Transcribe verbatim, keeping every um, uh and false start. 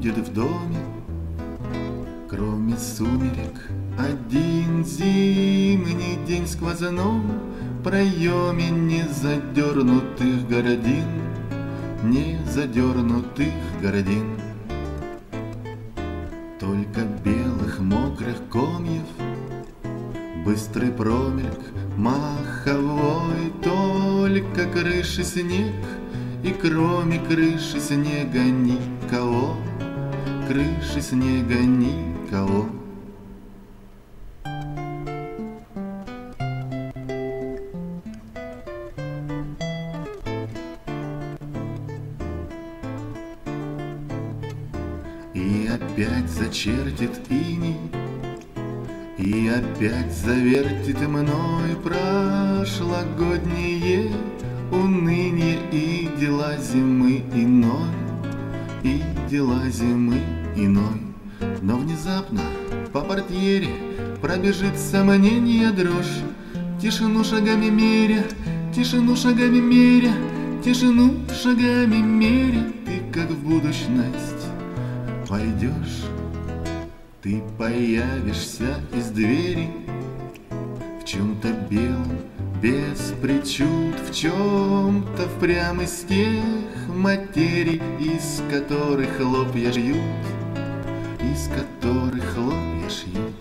будет в доме, кроме сумерек, один зимний день в сквозном проеме незадернутых городин, незадернутых городин. Только белых мокрых комьев быстрый промельк маховой, только крыши снег, и кроме крыши снега никого, крыши снега никого. И опять зачертит иней, и опять завертит мной прошлогоднее уныние и дела зимы иной, и дела зимы иной. Но внезапно по портьере пробежит сомнение дрожь, тишину шагами меря, тишину шагами меря, тишину шагами меря. Ты как в будущность пойдешь, ты появишься из двери в чем-то белом, без причуд, в чем-то впрямь из тех материй, из которых хлопья шьют, из которых хлопья шьют.